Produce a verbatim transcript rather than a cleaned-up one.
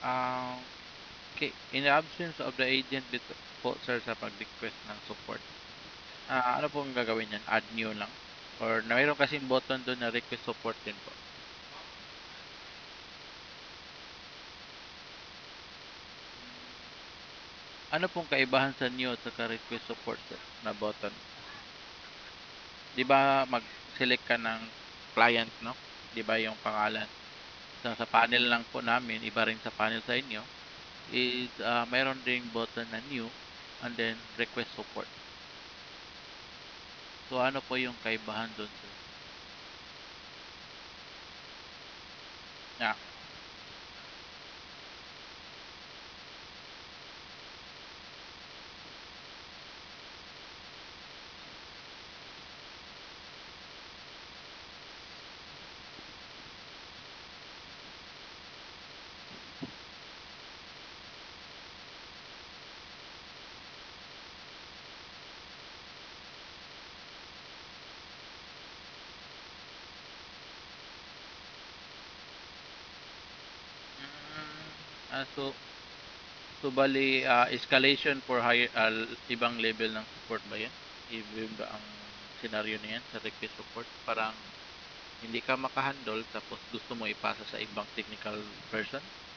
Um, okay, in the absence of the agent dito po, sir, sa pag-request ng support, ah, ano pong gagawin niyan? Add new lang? Or na mayroon kasing button doon na request support din po. Ano pong kaibahan sa new at saka request support, sir, na button? 'Di ba mag-select ka ng client, no? 'Di ba yung pangalan? So, sa panel lang po namin, iba rin sa panel sa inyo, is ah, mayroon ding button na new and then request support. So, ano po yung kaibahan doon, sir? Yeah. Mm, ah, so, so bali, ah, escalation for higher, ah, ibang level ng support ba yan? Yun ba ang scenario na yan sa request support? Parang hindi ka makahandle tapos gusto mo ipasa sa ibang technical person?